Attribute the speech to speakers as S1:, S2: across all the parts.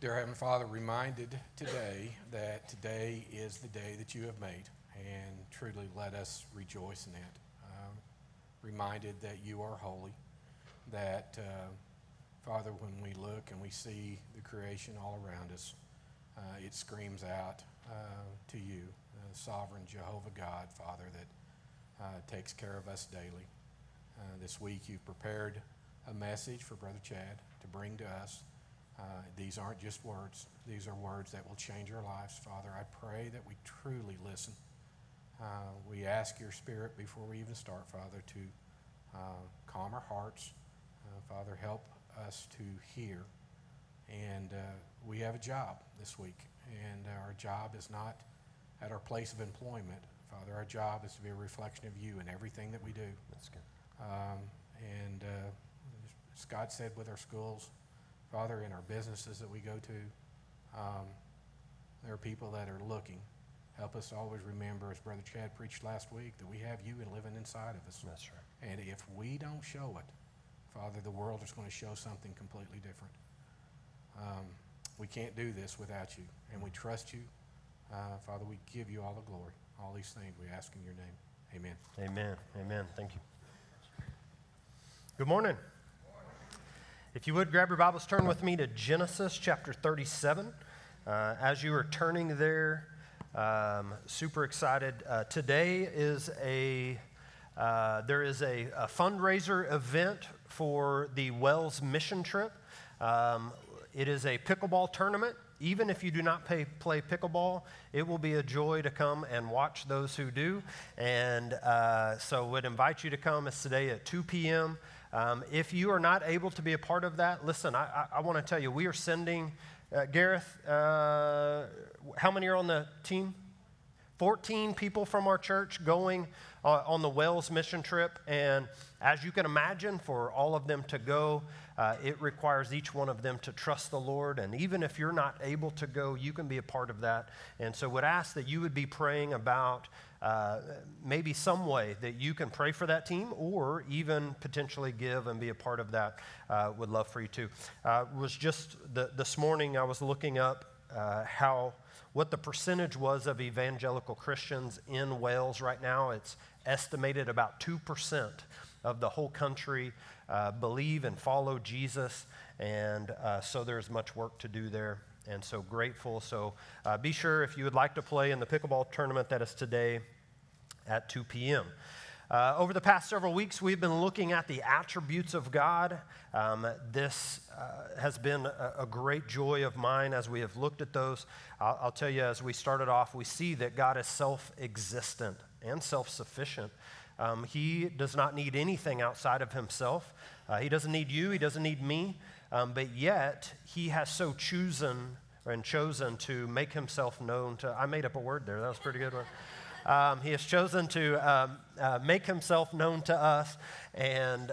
S1: Dear Heavenly Father, reminded today that today is the day that you have made, and truly let us rejoice in it. Reminded that you are holy, that, Father, when we look and we see the creation all around us, it screams out to you, the sovereign Jehovah God, Father, that takes care of us daily. This week you've prepared a message for Brother Chad to bring to us. These aren't just words. These are words that will change our lives, Father. I pray that we truly listen. We ask your Spirit before we even start, Father, to calm our hearts. Father, help us to hear. And we have a job this week, and our job is not at our place of employment. Father, our job is to be a reflection of you in everything that we do.
S2: That's good.
S1: As Scott said, with our schools, Father, in our businesses that we go to, there are people that are looking. Help us always remember, as Brother Chad preached last week, that we have you and living inside of us.
S2: That's right.
S1: And if we don't show it, Father, the world is going to show something completely different. We can't do this without you, and we trust you. Father, we give you all the glory. All these things we ask in your name. Amen.
S2: Amen. Amen. Thank you. Good morning. If you would, grab your Bibles, turn with me to Genesis chapter 37. As you are turning there, super excited. Today is there is a fundraiser event for the Wells mission trip. It is a pickleball tournament. Even if you do not play pickleball, it will be a joy to come and watch those who do. And so would invite you to come. It's today at 2 p.m. If you are not able to be a part of that, listen, I want to tell you, we are sending, Gareth, how many are on the team? 14 people from our church going on the Wells mission trip. And as you can imagine, for all of them to go, it requires each one of them to trust the Lord. And even if you're not able to go, you can be a part of that. And so would ask that you would be praying about maybe some way that you can pray for that team, or even potentially give and be a part of that. Would love for you to. Was just this morning I was looking up what the percentage was of evangelical Christians in Wales right now. It's estimated about 2% of the whole country believe and follow Jesus, and so there's much work to do there, and so grateful. So be sure, if you would like to play in the pickleball tournament that is today at 2 p.m. Over the past several weeks, we've been looking at the attributes of God. This has been a great joy of mine as we have looked at those. I'll tell you, as we started off, we see that God is self-existent and self-sufficient. He does not need anything outside of himself. He doesn't need you. He doesn't need me. But yet, he has so chosen to make himself known to, I made up a word there. That was a pretty good one. He has chosen to make himself known to us and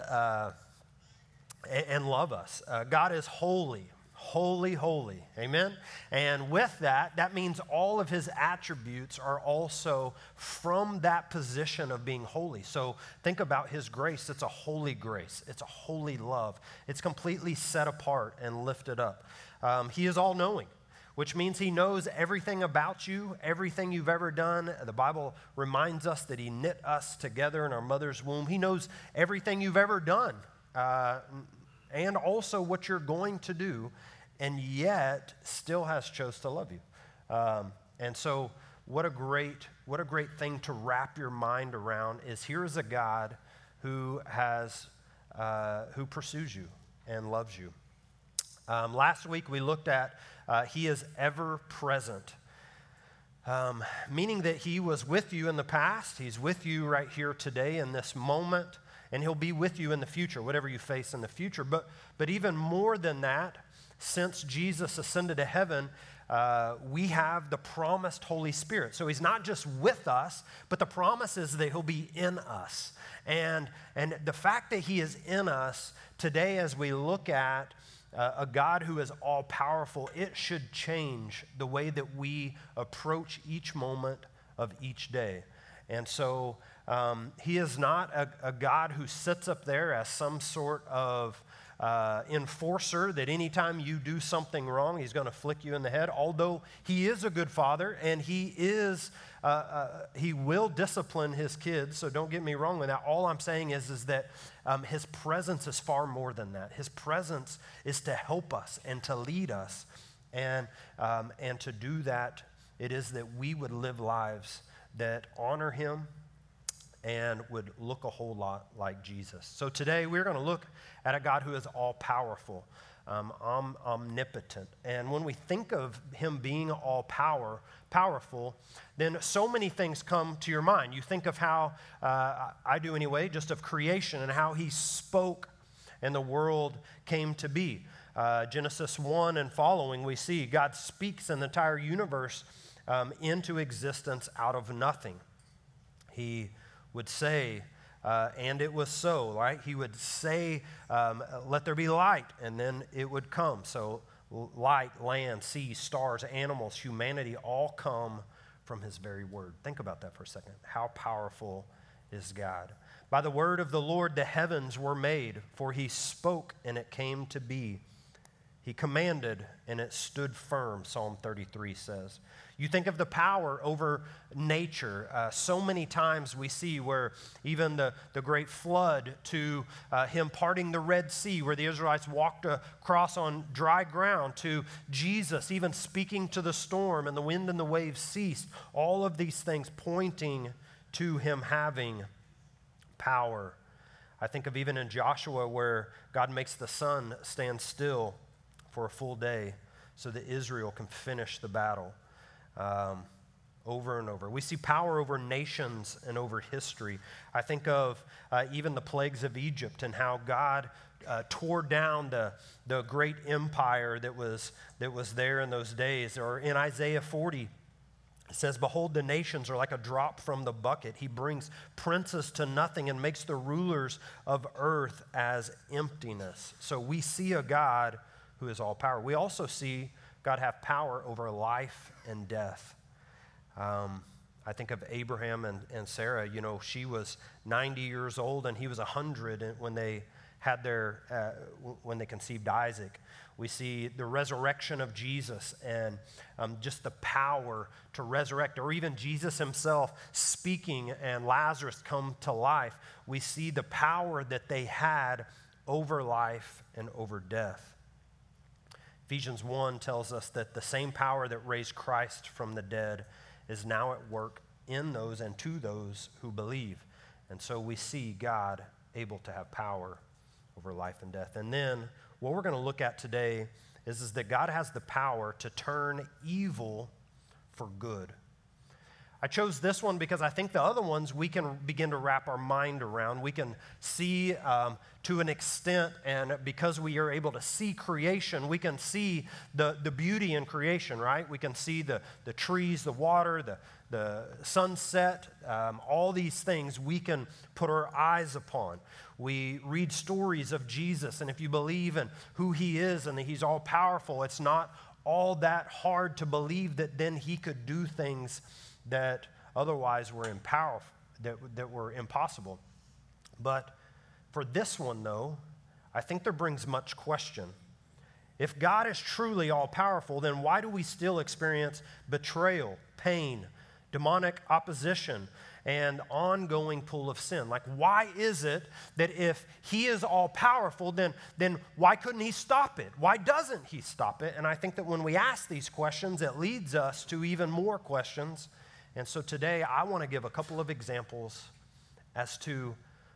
S2: love us. God is holy, holy, holy. Amen? And with that, that means all of his attributes are also from that position of being holy. So think about his grace. It's a holy grace. It's a holy love. It's completely set apart and lifted up. He is all-knowing, which means he knows everything about you, everything you've ever done. The Bible reminds us that he knit us together in our mother's womb. He knows everything you've ever done, and also what you're going to do, and yet still has chose to love you. And so what a great thing to wrap your mind around is here is a God who pursues you and loves you. Last week we looked at he is ever present, meaning that he was with you in the past. He's with you right here today in this moment, and he'll be with you in the future, whatever you face in the future. But even more than that, since Jesus ascended to heaven, we have the promised Holy Spirit. So he's not just with us, but the promise is that he'll be in us. And the fact that he is in us today, as we look at a God who is all-powerful, it should change the way that we approach each moment of each day. And so he is not a God who sits up there as some sort of enforcer that anytime you do something wrong, he's going to flick you in the head, although he is a good father and he will discipline his kids, so don't get me wrong with that. All I'm saying is that his presence is far more than that. His presence is to help us and to lead us, and to do that, it is that we would live lives that honor him and would look a whole lot like Jesus. So today we're going to look at a God who is all-powerful, omnipotent. And when we think of him being powerful, then so many things come to your mind. You think of how, I do anyway, just of creation and how he spoke and the world came to be. Genesis 1 and following, we see God speaks an entire universe into existence out of nothing. He would say, and it was so, right? He would say, let there be light, and then it would come. So light, land, sea, stars, animals, humanity all come from his very word. Think about that for a second. How powerful is God? By the word of the Lord the heavens were made, for he spoke and it came to be. He commanded and it stood firm, Psalm 33 says. You think of the power over nature. So many times we see where even the great flood to him parting the Red Sea, where the Israelites walked across on dry ground, to Jesus even speaking to the storm and the wind and the waves ceased. All of these things pointing to him having power. I think of even in Joshua where God makes the sun stand still for a full day so that Israel can finish the battle. Over and over. We see power over nations and over history. I think of even the plagues of Egypt and how God tore down the great empire that was there in those days. Or in Isaiah 40, it says, behold, the nations are like a drop from the bucket. He brings princes to nothing and makes the rulers of earth as emptiness. So we see a God who is all power. We also see God have power over life and death. I think of Abraham and Sarah. You know, she was 90 years old and he was 100 when they had when they conceived Isaac. We see the resurrection of Jesus and just the power to resurrect, or even Jesus himself speaking and Lazarus come to life. We see the power that they had over life and over death. Ephesians 1 tells us that the same power that raised Christ from the dead is now at work in those and to those who believe. And so we see God able to have power over life and death. And then what we're going to look at today is that God has the power to turn evil for good. I chose this one because I think the other ones we can begin to wrap our mind around. We can see to an extent, and because we are able to see creation, we can see the beauty in creation, right? We can see the trees, the water, the sunset, all these things we can put our eyes upon. We read stories of Jesus, and if you believe in who he is and that he's all powerful, it's not all that hard to believe that then he could do things that otherwise were that were impossible. But for this one, though, I think there brings much question. If God is truly all-powerful, then why do we still experience betrayal, pain, demonic opposition, and ongoing pull of sin? Like, why is it that if he is all-powerful, then why couldn't he stop it? Why doesn't he stop it? And I think that when we ask these questions, it leads us to even more questions. And so today I want to give a couple of examples as to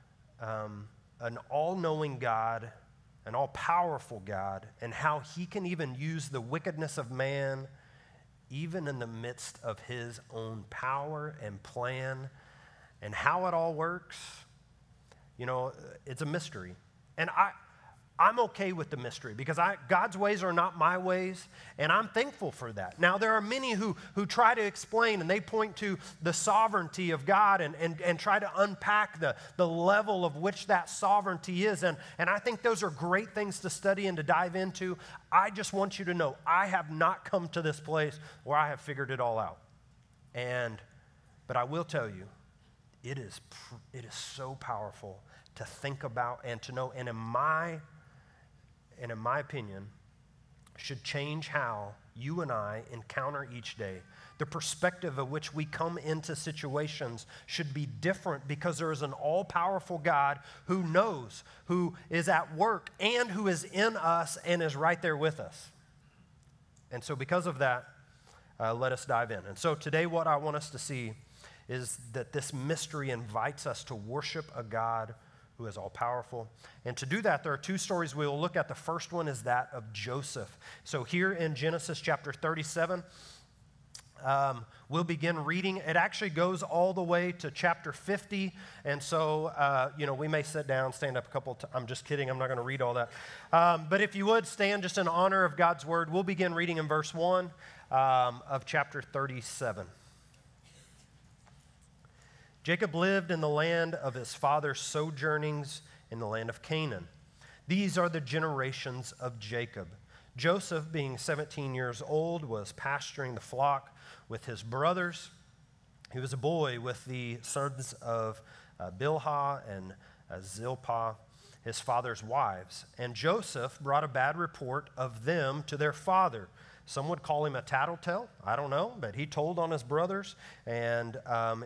S2: an all-knowing God, an all-powerful God, and how he can even use the wickedness of man even in the midst of his own power and plan, and how it all works. You know, it's a mystery. And I'm okay with the mystery because God's ways are not my ways, and I'm thankful for that. Now, there are many who try to explain, and they point to the sovereignty of God and try to unpack the level of which that sovereignty is. And I think those are great things to study and to dive into. I just want you to know, I have not come to this place where I have figured it all out. But I will tell you, it is so powerful to think about and to know. And in my and in my opinion, should change how you and I encounter each day. The perspective of which we come into situations should be different because there is an all-powerful God who knows, who is at work, and who is in us and is right there with us. And so because of that, let us dive in. And so today what I want us to see is that this mystery invites us to worship a God who is all-powerful. And to do that, there are two stories we will look at. The first one is that of Joseph. So here in Genesis chapter 37, we'll begin reading. It actually goes all the way to chapter 50. And so, we may sit down, stand up a couple times. I'm just kidding. I'm not going to read all that. But if you would stand just in honor of God's word, we'll begin reading in verse 1 of chapter 37. Jacob lived in the land of his father's sojournings in the land of Canaan. These are the generations of Jacob. Joseph, being 17 years old, was pasturing the flock with his brothers. He was a boy with the sons of Bilhah and Zilpah, his father's wives. And Joseph brought a bad report of them to their father. Some would call him a tattletale. I don't know, but he told on his brothers, and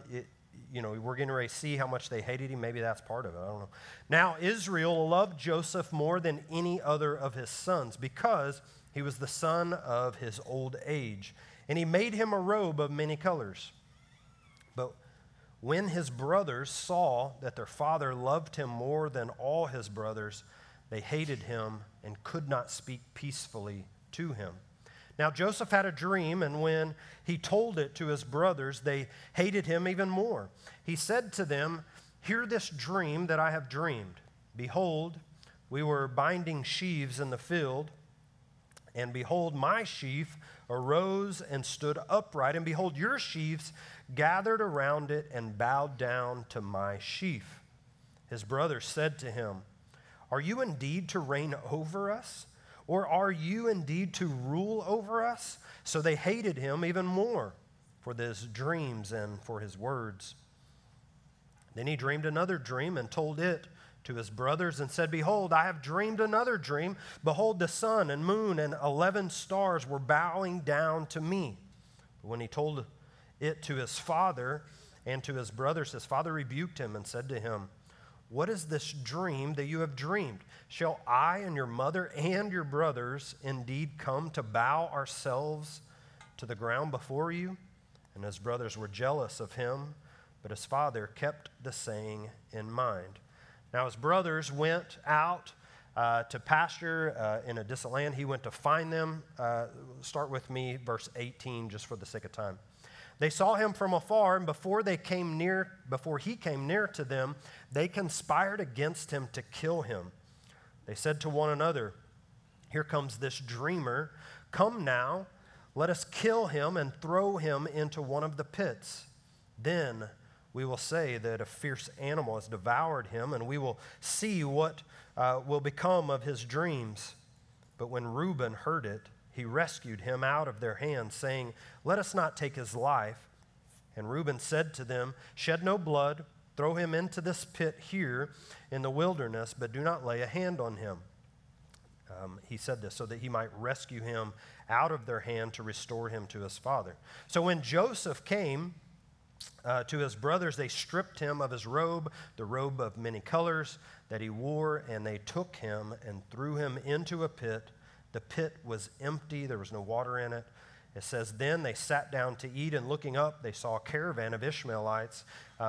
S2: we're getting ready to see how much they hated him. Maybe that's part of it. I don't know. Now, Israel loved Joseph more than any other of his sons because he was the son of his old age. And he made him a robe of many colors. But when his brothers saw that their father loved him more than all his brothers, they hated him and could not speak peacefully to him. Now Joseph had a dream, and when he told it to his brothers, they hated him even more. He said to them, "Hear this dream that I have dreamed. Behold, we were binding sheaves in the field, and behold, my sheaf arose and stood upright, and behold, your sheaves gathered around it and bowed down to my sheaf." His brothers said to him, "Are you indeed to reign over us? Or are you indeed to rule over us?" So they hated him even more for his dreams and for his words. Then he dreamed another dream and told it to his brothers and said, "Behold, I have dreamed another dream. Behold, the sun and moon and 11 stars were bowing down to me." But when he told it to his father and to his brothers, his father rebuked him and said to him, "What is this dream that you have dreamed? Shall I and your mother and your brothers indeed come to bow ourselves to the ground before you?" And his brothers were jealous of him, but his father kept the saying in mind. Now his brothers went out to pasture in a distant land. He went to find them. Start with me, verse 18, just for the sake of time. They saw him from afar, and before he came near to them, they conspired against him to kill him. They said to one another, "Here comes this dreamer. Come now, let us kill him and throw him into one of the pits. Then we will say that a fierce animal has devoured him, and we will see what will become of his dreams." But when Reuben heard it, he rescued him out of their hands, saying, "Let us not take his life." And Reuben said to them, "Shed no blood. Throw him into this pit here in the wilderness, but do not lay a hand on him." He said this so that he might rescue him out of their hand to restore him to his father. So when Joseph came to his brothers, they stripped him of his robe, the robe of many colors that he wore, and they took him and threw him into a pit. The pit was empty. There was no water in it. It says, then they sat down to eat, and looking up, they saw a caravan of Ishmaelites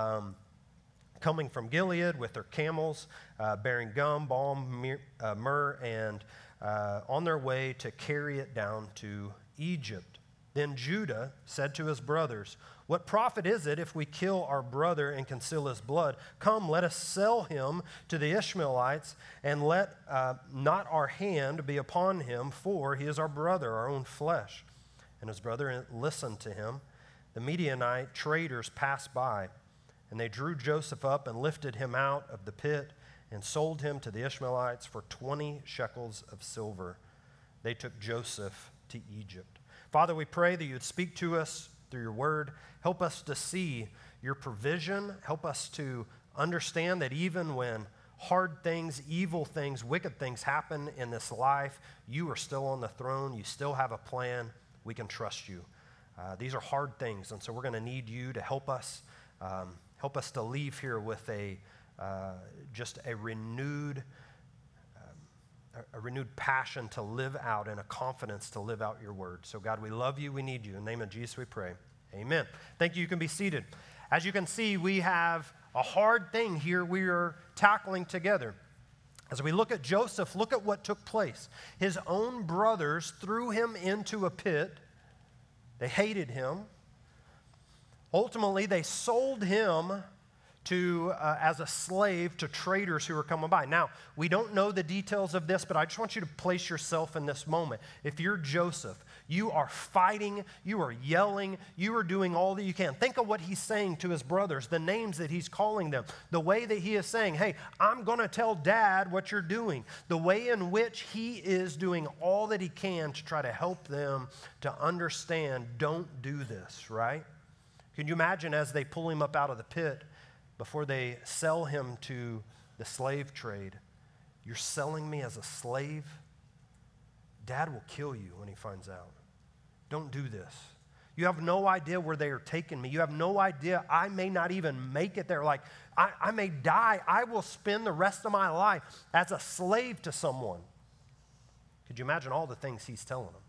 S2: coming from Gilead with their camels, bearing gum, balm, myrrh, and on their way to carry it down to Egypt. Then Judah said to his brothers, "What profit is it if we kill our brother and conceal his blood? Come, let us sell him to the Ishmaelites, and let not our hand be upon him, for he is our brother, our own flesh." And his brother listened to him. The Midianite traders passed by, and they drew Joseph up and lifted him out of the pit and sold him to the Ishmaelites for 20 shekels of silver. They took Joseph to Egypt. Father, we pray that you would speak to us through your word. Help us to see your provision. Help us to understand that even when hard things, evil things, wicked things happen in this life, you are still on the throne. You still have a plan. We can trust you. These are hard things, and so we're going to need you to help us to leave here with just a renewed passion to live out and a confidence to live out your word. So God, we love you. We need you. In the name of Jesus, we pray. Amen. Thank you. You can be seated. As you can see, we have a hard thing here we are tackling together. As we look at Joseph, look at what took place. His own brothers threw him into a pit. They hated him. Ultimately, they sold him as a slave to traders who were coming by. Now, we don't know the details of this, but I just want you to place yourself in this moment. If you're Joseph, you are fighting, you are yelling, you are doing all that you can. Think of what he's saying to his brothers, the names that he's calling them, the way that he is saying, hey, I'm going to tell Dad what you're doing, the way in which he is doing all that he can to try to help them to understand, don't do this, right? Can you imagine as they pull him up out of the pit, before they sell him to the slave trade, you're selling me as a slave? Dad will kill you when he finds out. Don't do this. You have no idea where they are taking me. You have no idea. I may not even make it there. Like, I may die. I will spend the rest of my life as a slave to someone. Could you imagine all the things he's telling them?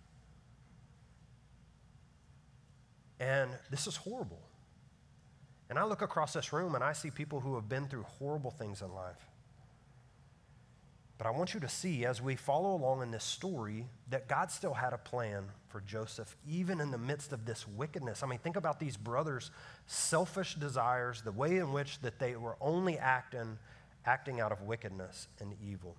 S2: And this is horrible. And I look across this room and I see people who have been through horrible things in life. But I want you to see, as we follow along in this story, that God still had a plan for Joseph, even in the midst of this wickedness. I mean, think about these brothers' selfish desires, the way in which that they were only acting out of wickedness and evil.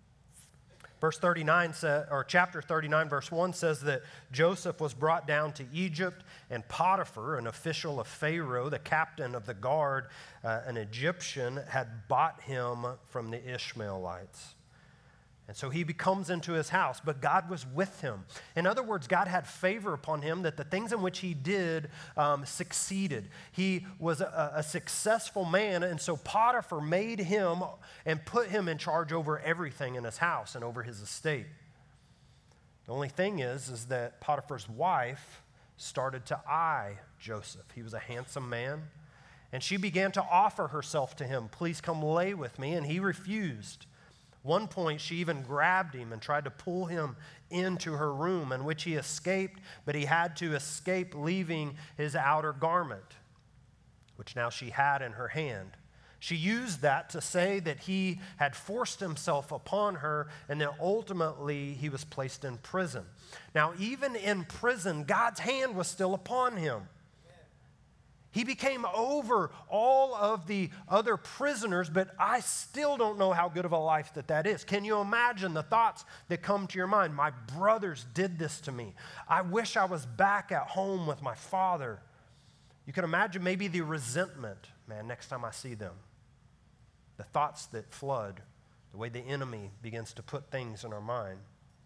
S2: Chapter 39, verse 1 says that Joseph was brought down to Egypt, and Potiphar, an official of Pharaoh, the captain of the guard, an Egyptian, had bought him from the Ishmaelites. And so he comes into his house, but God was with him. In other words, God had favor upon him that the things in which he did succeeded. He was a successful man, and so Potiphar made him and put him in charge over everything in his house and over his estate. The only thing is that Potiphar's wife started to eye Joseph. He was a handsome man, and she began to offer herself to him. Please come lay with me, and he refused. One point, she even grabbed him and tried to pull him into her room, in which he escaped, but he had to escape leaving his outer garment, which now she had in her hand. She used that to say that he had forced himself upon her, and that ultimately he was placed in prison. Now, even in prison, God's hand was still upon him. He became over all of the other prisoners, but I still don't know how good of a life that is. Can you imagine the thoughts that come to your mind? My brothers did this to me. I wish I was back at home with my father. You can imagine maybe the resentment, man, next time I see them. The thoughts that flood, the way the enemy begins to put things in our mind.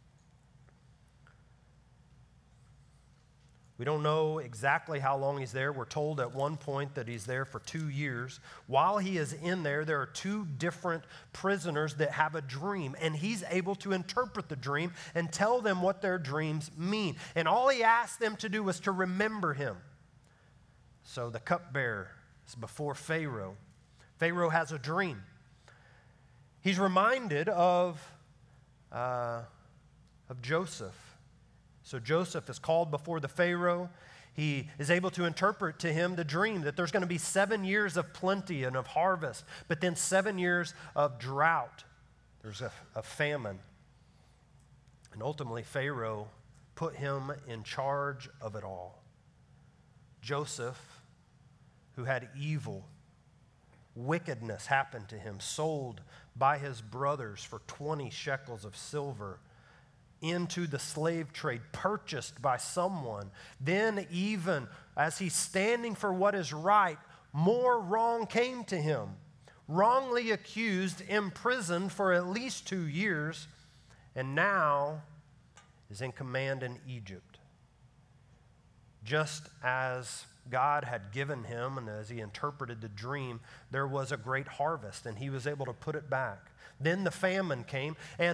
S2: We don't know exactly how long he's there. We're told at one point that he's there for 2 years. While he is in there are 2 different prisoners that have a dream, and he's able to interpret the dream and tell them what their dreams mean. And all he asked them to do was to remember him. So the cupbearer is before Pharaoh. Pharaoh has a dream. He's reminded of Joseph. So Joseph is called before the Pharaoh. He is able to interpret to him the dream that there's going to be 7 years of plenty and of harvest, but then 7 years of drought. There's a famine. And ultimately, Pharaoh put him in charge of it all. Joseph, who had evil, wickedness happen to him, sold by his brothers for 20 shekels of silver into the slave trade, purchased by someone. Then even as he's standing for what is right, more wrong came to him. Wrongly accused, imprisoned for at least 2 years, and now is in command in Egypt. Just as God had given him and as he interpreted the dream, there was a great harvest, and he was able to put it back. Then the famine came, and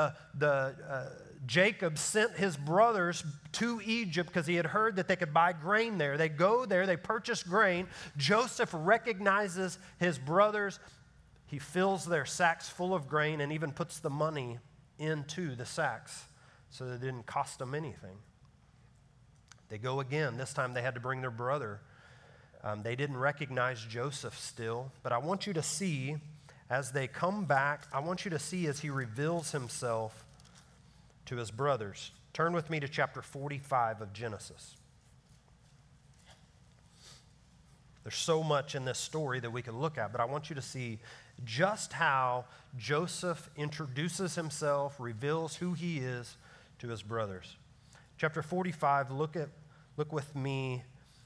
S2: Jacob sent his brothers to Egypt because he had heard that they could buy grain there. They go there, they purchase grain. Joseph recognizes his brothers. He fills their sacks full of grain and even puts the money into the sacks so that it didn't cost them anything. They go again. This time they had to bring their brother. They didn't recognize Joseph still, but I want you to see as they come back, I want you to see as he reveals himself to his brothers. Turn with me to chapter 45 of Genesis. There's so much in this story that we can look at, but I want you to see just how Joseph introduces himself, reveals who he is to his brothers. Chapter 45, look with me,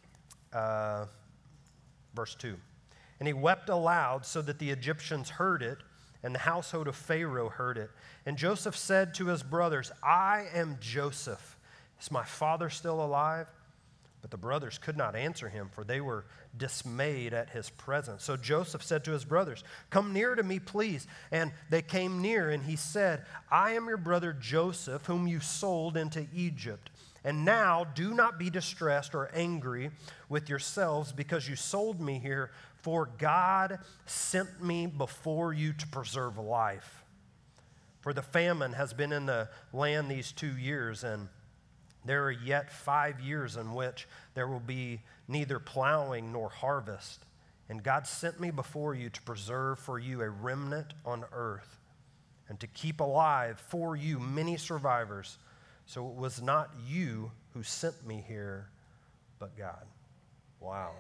S2: verse 2. And he wept aloud so that the Egyptians heard it, and the household of Pharaoh heard it. And Joseph said to his brothers, I am Joseph. Is my father still alive? But the brothers could not answer him, for they were dismayed at his presence. So Joseph said to his brothers, come near to me, please. And they came near, and he said, I am your brother Joseph, whom you sold into Egypt. And now do not be distressed or angry with yourselves because you sold me here, for God sent me before you to preserve life. For the famine has been in the land these 2 years, and there are yet 5 years in which there will be neither plowing nor harvest. And God sent me before you to preserve for you a remnant on earth and to keep alive for you many survivors. So it was not you who sent me here, but God. Wow.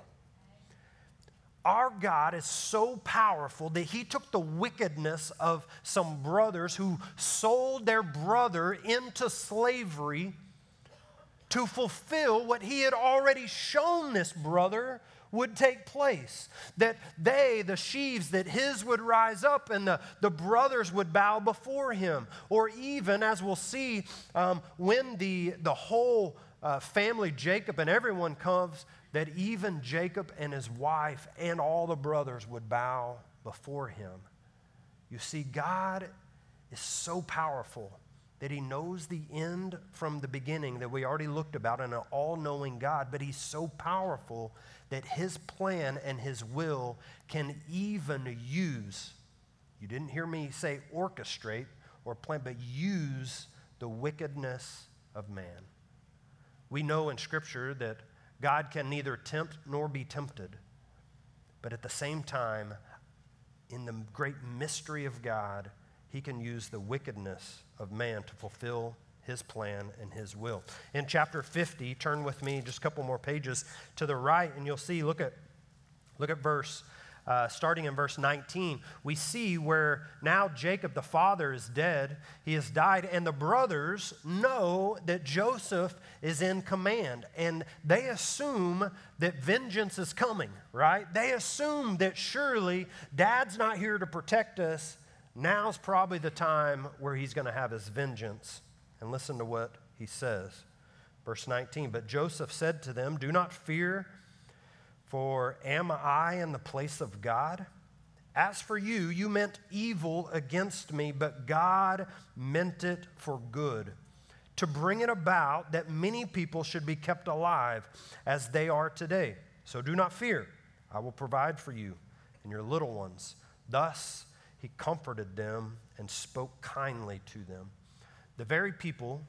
S2: Our God is so powerful that he took the wickedness of some brothers who sold their brother into slavery to fulfill what he had already shown this brother would take place. That they, the sheaves, that his would rise up and the brothers would bow before him. Or even, as we'll see, when the whole family, Jacob and everyone comes, that even Jacob and his wife and all the brothers would bow before him. You see, God is so powerful that he knows the end from the beginning that we already looked about, and an all-knowing God, but he's so powerful that his plan and his will can even use, you didn't hear me say orchestrate or plan, but use the wickedness of man. We know in Scripture that God can neither tempt nor be tempted, but at the same time, in the great mystery of God, he can use the wickedness of man to fulfill his plan and his will. In chapter 50, turn with me just a couple more pages to the right, and you'll see, look at verse, starting in verse 19. We see where now Jacob, the father, is dead. He has died, and the brothers know that Joseph is in command, and they assume that vengeance is coming, right? They assume that surely Dad's not here to protect us. Now's probably the time where he's going to have his vengeance. And listen to what he says. Verse 19, but Joseph said to them, do not fear, for am I in the place of God? As for you, you meant evil against me, but God meant it for good, to bring it about that many people should be kept alive as they are today. So do not fear. I will provide for you and your little ones. Thus he comforted them and spoke kindly to them. The very people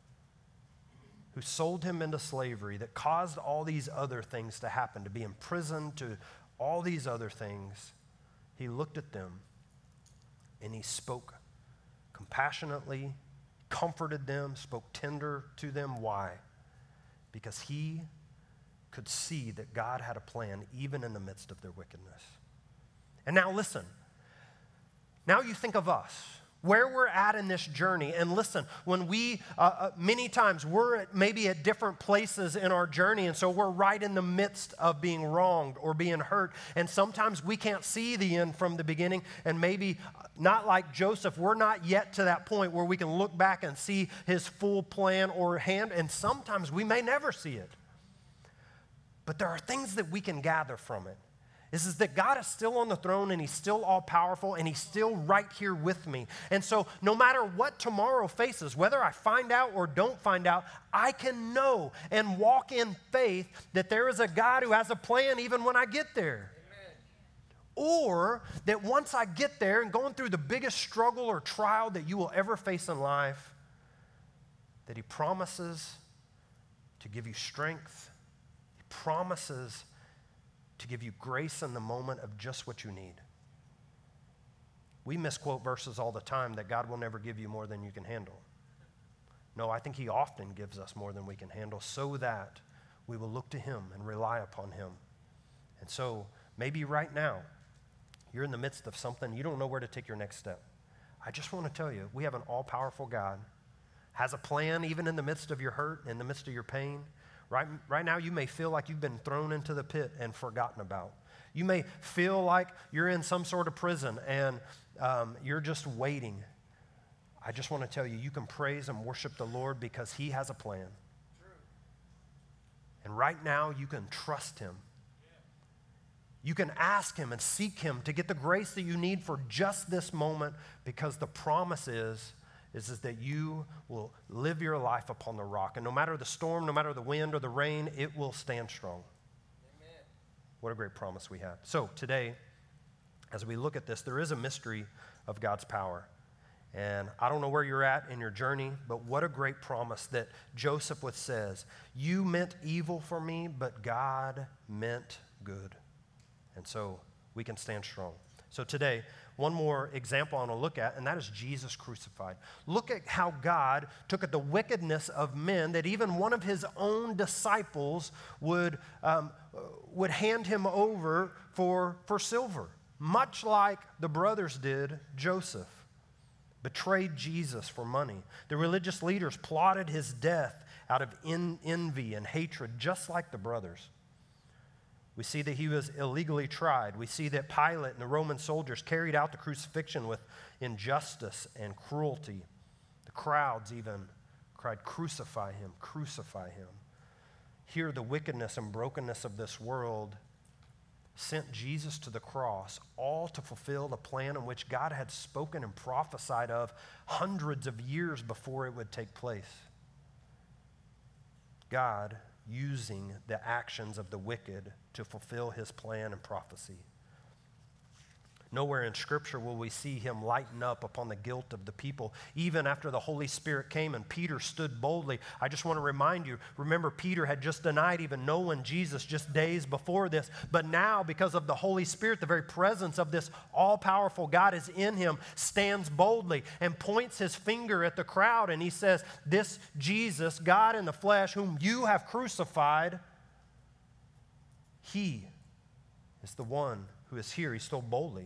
S2: who sold him into slavery, that caused all these other things to happen, to be imprisoned, to all these other things, he looked at them and he spoke compassionately, comforted them, spoke tender to them. Why? Because he could see that God had a plan even in the midst of their wickedness. And now listen. Now you think of us, where we're at in this journey. And listen, when we, many times, we're maybe at different places in our journey, and so we're right in the midst of being wronged or being hurt. And sometimes we can't see the end from the beginning, and maybe not like Joseph, we're not yet to that point where we can look back and see his full plan or hand, and sometimes we may never see it. But there are things that we can gather from it. This is that God is still on the throne and he's still all powerful and he's still right here with me. And so no matter what tomorrow faces, whether I find out or don't find out, I can know and walk in faith that there is a God who has a plan even when I get there. Amen. Or that once I get there and going through the biggest struggle or trial that you will ever face in life, that he promises to give you strength. He promises to give you grace in the moment of just what you need. We misquote verses all the time that God will never give you more than you can handle. No, I think he often gives us more than we can handle so that we will look to him and rely upon him. And so maybe right now you're in the midst of something, you don't know where to take your next step. I just want to tell you, we have an all-powerful God, has a plan even in the midst of your hurt, in the midst of your pain. Right now, you may feel like you've been thrown into the pit and forgotten about. You may feel like you're in some sort of prison and you're just waiting. I just want to tell you, you can praise and worship the Lord because he has a plan. True. And right now, you can trust him. You can ask him and seek him to get the grace that you need for just this moment because the promise is that you will live your life upon the rock. And no matter the storm, no matter the wind or the rain, it will stand strong. Amen. What a great promise we have. So today, as we look at this, there is a mystery of God's power. And I don't know where you're at in your journey, but what a great promise that Joseph says, you meant evil for me, but God meant good. And so we can stand strong. So today, one more example I want to look at, and that is Jesus crucified. Look at how God took at the wickedness of men that even one of his own disciples would hand him over for silver, much like the brothers did Joseph. Betrayed Jesus for money. The religious leaders plotted his death out of envy and hatred, just like the brothers. We see that he was illegally tried. We see that Pilate and the Roman soldiers carried out the crucifixion with injustice and cruelty. The crowds even cried, crucify him, crucify him. Here, the wickedness and brokenness of this world sent Jesus to the cross, all to fulfill the plan in which God had spoken and prophesied of hundreds of years before it would take place. God using the actions of the wicked to fulfill his plan and prophecy. Nowhere in Scripture will we see him lighten up upon the guilt of the people. Even after the Holy Spirit came and Peter stood boldly, I just want to remind you, remember Peter had just denied even knowing Jesus just days before this. But now, because of the Holy Spirit, the very presence of this all-powerful God is in him, stands boldly and points his finger at the crowd. And he says, this Jesus, God in the flesh, whom you have crucified, he is the one who is here. He stood boldly.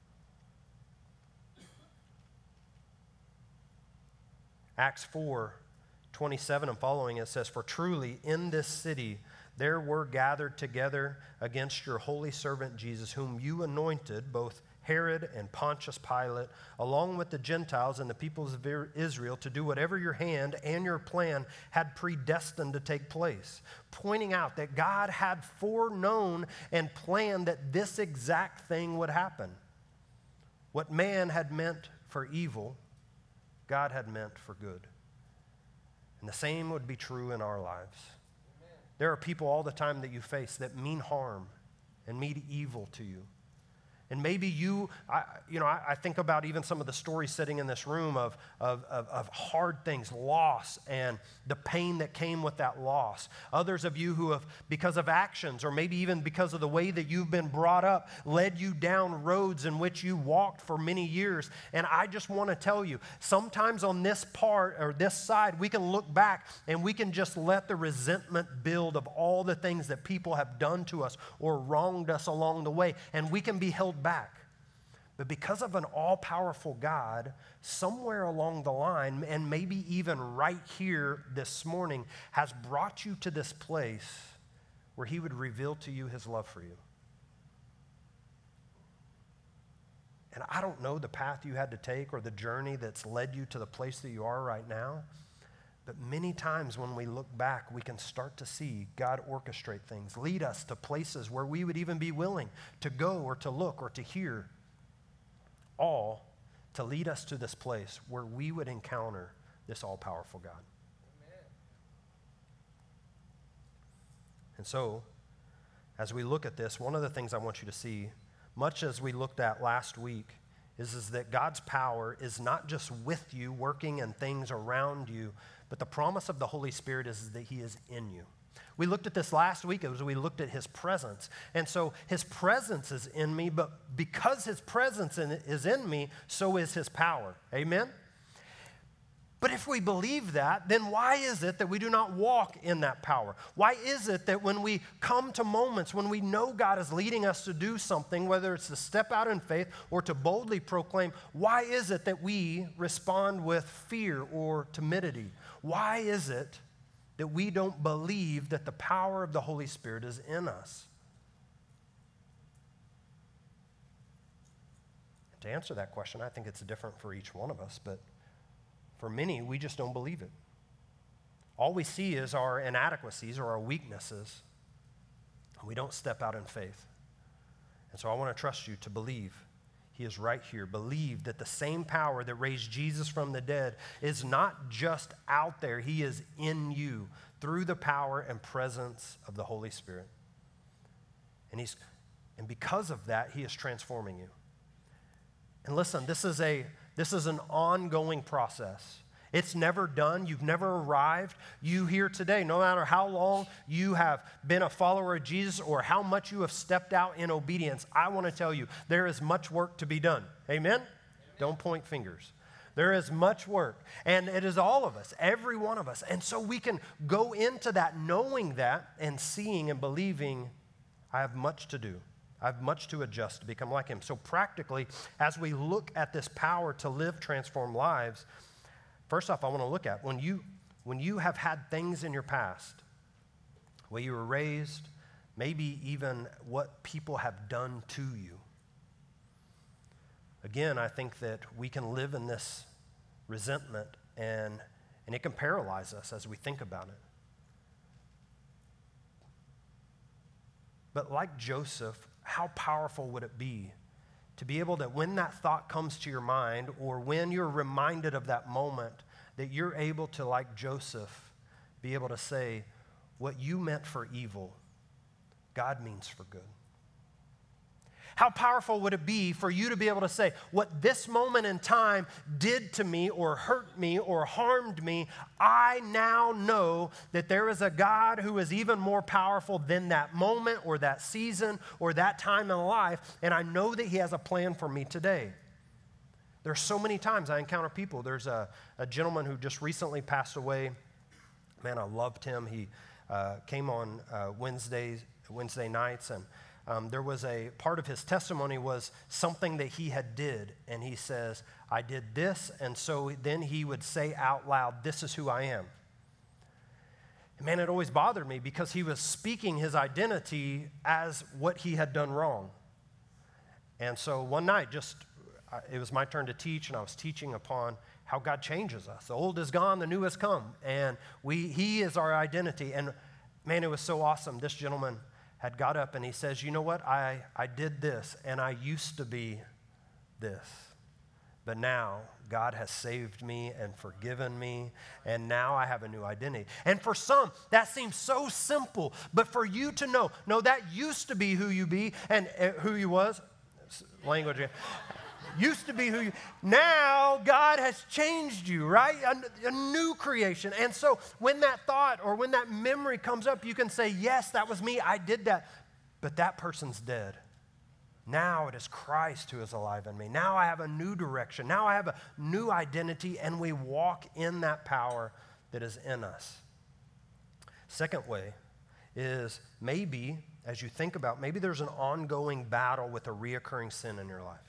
S2: Acts 4:27 and following, it says, for truly in this city there were gathered together against your holy servant Jesus, whom you anointed, both Herod and Pontius Pilate, along with the Gentiles and the peoples of Israel, to do whatever your hand and your plan had predestined to take place, pointing out that God had foreknown and planned that this exact thing would happen. What man had meant for evil, God had meant for good. And the same would be true in our lives. Amen. There are people all the time that you face that mean harm and mean evil to you. And maybe I think about even some of the stories sitting in this room of hard things, loss, and the pain that came with that loss. Others of you who have, because of actions, or maybe even because of the way that you've been brought up, led you down roads in which you walked for many years. And I just want to tell you, sometimes on this part, or this side, we can look back and we can just let the resentment build of all the things that people have done to us or wronged us along the way, and we can be held back. But because of an all-powerful God, somewhere along the line, and maybe even right here this morning, has brought you to this place where he would reveal to you his love for you. And I don't know the path you had to take or the journey that's led you to the place that you are right now, But many times when we look back, we can start to see God orchestrate things, lead us to places where we would even be willing to go or to look or to hear, all to lead us to this place where we would encounter this all-powerful God. Amen. And so, as we look at this, one of the things I want you to see, much as we looked at last week, is that God's power is not just with you, working in things around you, but the promise of the Holy Spirit is that he is in you. We looked at this last week as we looked at his presence. And so his presence is in me, but because his presence is in me, so is his power. Amen? But if we believe that, then why is it that we do not walk in that power? Why is it that when we come to moments when we know God is leading us to do something, whether it's to step out in faith or to boldly proclaim, why is it that we respond with fear or timidity? Why is it that we don't believe that the power of the Holy Spirit is in us? To answer that question, I think it's different for each one of us, but for many, we just don't believe it. All we see is our inadequacies or our weaknesses. We don't step out in faith. And so I want to trust you to believe he is right here. Believe that the same power that raised Jesus from the dead is not just out there. He is in you through the power and presence of the Holy Spirit. And because of that, he is transforming you. And listen, this is an ongoing process. It's never done. You've never arrived. You here today, no matter how long you have been a follower of Jesus or how much you have stepped out in obedience, I want to tell you, there is much work to be done. Amen? Don't point fingers. There is much work, and it is all of us, every one of us. And so we can go into that knowing that and seeing and believing, I have much to do. I have much to adjust to become like him. So practically, as we look at this power to live transformed lives, first off, I want to look at when you have had things in your past, where you were raised, maybe even what people have done to you. Again, I think that we can live in this resentment, and it can paralyze us as we think about it. But like Joseph, how powerful would it be to be able to, when that thought comes to your mind or when you're reminded of that moment, that you're able to, like Joseph, be able to say, what you meant for evil, God means for good. How powerful would it be for you to be able to say, what this moment in time did to me or hurt me or harmed me, I now know that there is a God who is even more powerful than that moment or that season or that time in life, and I know that he has a plan for me today. There's so many times I encounter people. There's a gentleman who just recently passed away. Man, I loved him. He came on Wednesday nights, and there was a part of his testimony was something that he had did, and he says, I did this, and so then he would say out loud, this is who I am. And man, it always bothered me because he was speaking his identity as what he had done wrong. And so one night, it was my turn to teach, and I was teaching upon how God changes us. The old is gone, the new has come, and he is our identity. And man, it was so awesome. This gentleman had got up and he says, you know what, I did this and I used to be this, but now God has saved me and forgiven me, and now I have a new identity. And for some, that seems so simple, but for you to know, no, that used to be who you be and who you was, language, used to be who you, now God has changed you, right? A new creation. And so when that thought or when that memory comes up, you can say, yes, that was me, I did that. But that person's dead. Now it is Christ who is alive in me. Now I have a new direction. Now I have a new identity, and we walk in that power that is in us. Second way is maybe, as you think about, maybe there's an ongoing battle with a reoccurring sin in your life.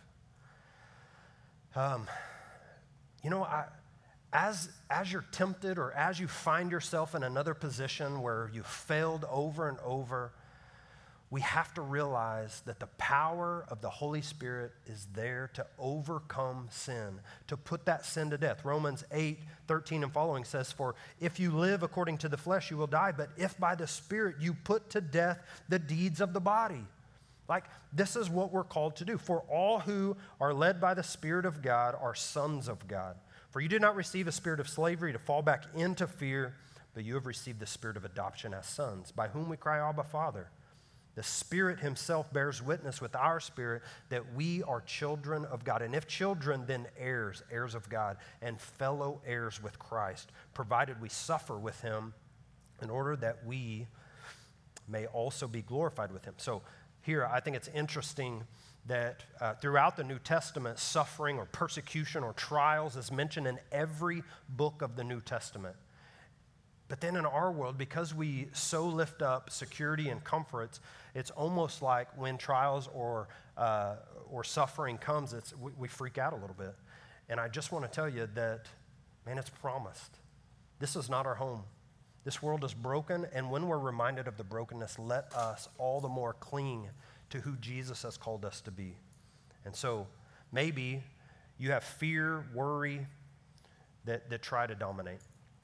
S2: As you're tempted or as you find yourself in another position where you failed over and over, we have to realize that the power of the Holy Spirit is there to overcome sin, to put that sin to death. Romans 8:13 and following says, "For if you live according to the flesh, you will die. But if by the Spirit you put to death the deeds of the body." Like, this is what we're called to do. "For all who are led by the Spirit of God are sons of God. For you did not receive a spirit of slavery to fall back into fear, but you have received the spirit of adoption as sons, by whom we cry, Abba, Father. The Spirit himself bears witness with our spirit that we are children of God. And if children, then heirs, heirs of God, and fellow heirs with Christ, provided we suffer with him in order that we may also be glorified with him." So here, I think it's interesting that throughout the New Testament, suffering or persecution or trials is mentioned in every book of the New Testament. But then in our world, because we so lift up security and comforts, it's almost like when trials or suffering comes, we freak out a little bit. And I just want to tell you that, man, it's promised. This is not our home. This world is broken, and when we're reminded of the brokenness, let us all the more cling to who Jesus has called us to be. And so maybe you have fear, worry that try to dominate.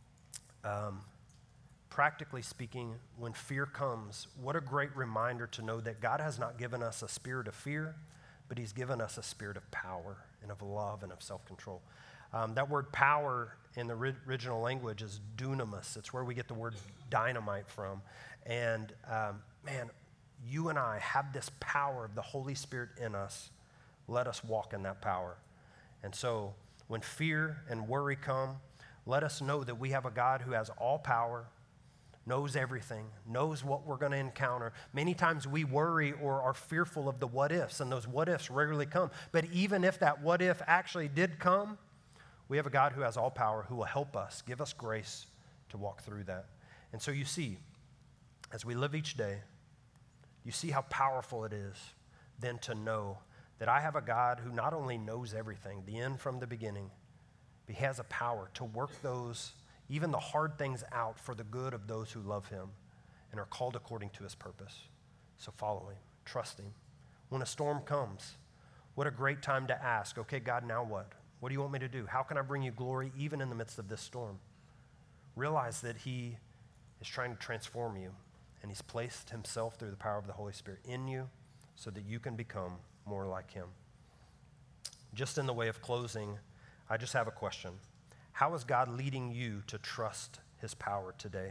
S2: Practically speaking, when fear comes, what a great reminder to know that God has not given us a spirit of fear, but he's given us a spirit of power and of love and of self-control. That word power in the original language is dunamis. It's where we get the word dynamite from. And man, you and I have this power of the Holy Spirit in us. Let us walk in that power. And so when fear and worry come, let us know that we have a God who has all power, knows everything, knows what we're going to encounter. Many times we worry or are fearful of the what ifs, and those what ifs rarely come. But even if that what if actually did come, we have a God who has all power, who will help us, give us grace to walk through that. And so you see, as we live each day, you see how powerful it is then to know that I have a God who not only knows everything, the end from the beginning, but he has a power to work those, even the hard things out for the good of those who love him and are called according to his purpose. So follow him, trust him. When a storm comes, what a great time to ask, okay, God, now what? What do you want me to do? How can I bring you glory even in the midst of this storm? Realize that he is trying to transform you, and he's placed himself through the power of the Holy Spirit in you so that you can become more like him. Just in the way of closing, I just have a question. How is God leading you to trust his power today?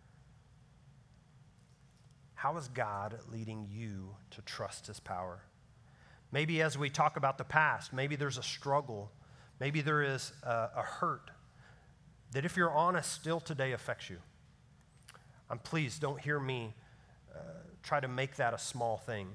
S2: How is God leading you to trust his power? Maybe as we talk about the past, maybe there's a struggle, maybe there is a hurt that, if you're honest, still today affects you. Please don't hear me try to make that a small thing.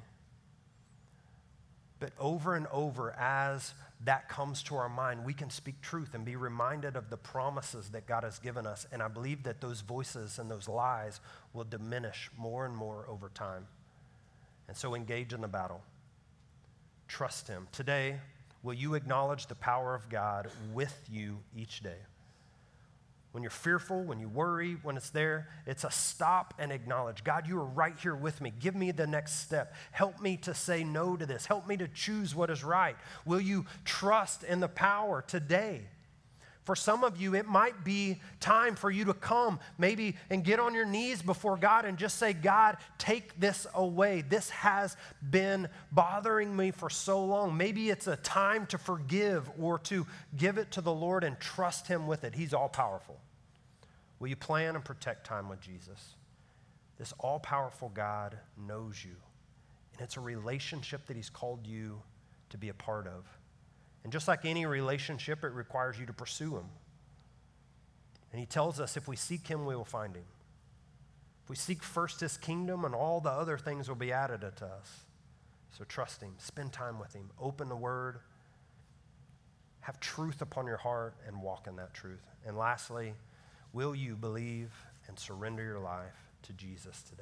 S2: But over and over, as that comes to our mind, we can speak truth and be reminded of the promises that God has given us. And I believe that those voices and those lies will diminish more and more over time. And so engage in the battle. Trust him. Today, will you acknowledge the power of God with you each day? When you're fearful, when you worry, when it's there, it's a stop and acknowledge. God, you are right here with me. Give me the next step. Help me to say no to this. Help me to choose what is right. Will you trust in the power today? For some of you, it might be time for you to come maybe and get on your knees before God and just say, God, take this away. This has been bothering me for so long. Maybe it's a time to forgive or to give it to the Lord and trust him with it. He's all powerful. Will you plan and protect time with Jesus? This all-powerful God knows you, and it's a relationship that he's called you to be a part of. And just like any relationship, it requires you to pursue him. And he tells us if we seek him, we will find him. If we seek first his kingdom, and all the other things will be added to us. So trust him, spend time with him, open the word, have truth upon your heart, and walk in that truth. And lastly, will you believe and surrender your life to Jesus today?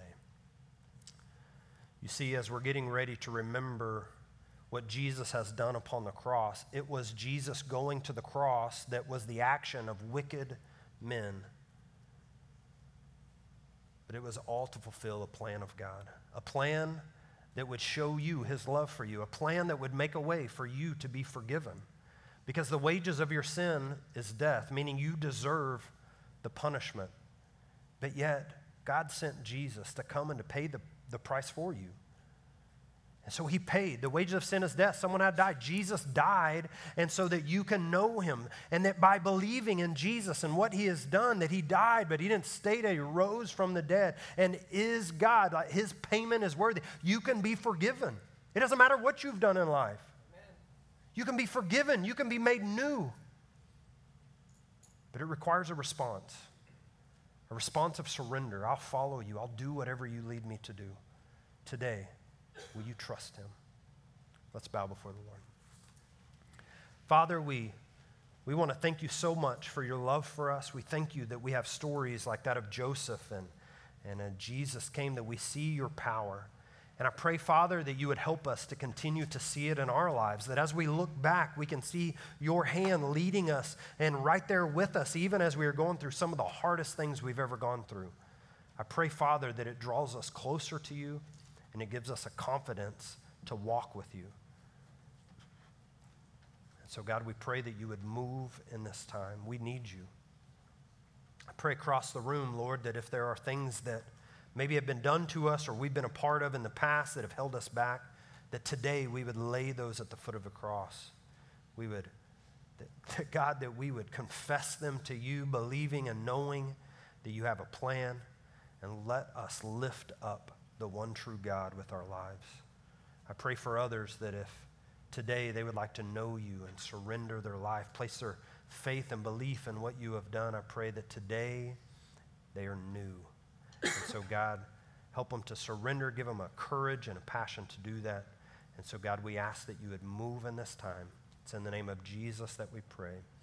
S2: You see, as we're getting ready to remember what Jesus has done upon the cross, it was Jesus going to the cross that was the action of wicked men. But it was all to fulfill a plan of God, a plan that would show you his love for you, a plan that would make a way for you to be forgiven. Because the wages of your sin is death, meaning you deserve the punishment. But yet, God sent Jesus to come and to pay the price for you. And so he paid. The wages of sin is death. Someone had died. Jesus died, and so that you can know him. And that by believing in Jesus and what he has done, that he died, but he didn't stay dead. He rose from the dead and is God. Like his payment is worthy. You can be forgiven. It doesn't matter what you've done in life. Amen. You can be forgiven. You can be made new. But it requires a response of surrender. I'll follow you. I'll do whatever you lead me to do. Today, will you trust him? Let's bow before the Lord. Father, we want to thank you so much for your love for us. We thank you that we have stories like that of Joseph and Jesus came, that we see your power. And I pray, Father, that you would help us to continue to see it in our lives, that as we look back, we can see your hand leading us and right there with us, even as we are going through some of the hardest things we've ever gone through. I pray, Father, that it draws us closer to you and it gives us a confidence to walk with you. And so, God, we pray that you would move in this time. We need you. I pray across the room, Lord, that if there are things that maybe have been done to us or we've been a part of in the past that have held us back, that today we would lay those at the foot of the cross. God, that we would confess them to you, believing and knowing that you have a plan, and let us lift up the one true God with our lives. I pray for others that if today they would like to know you and surrender their life, place their faith and belief in what you have done, I pray that today they are new. And so, God, help them to surrender, give them a courage and a passion to do that. And so, God, we ask that you would move in this time. It's in the name of Jesus that we pray.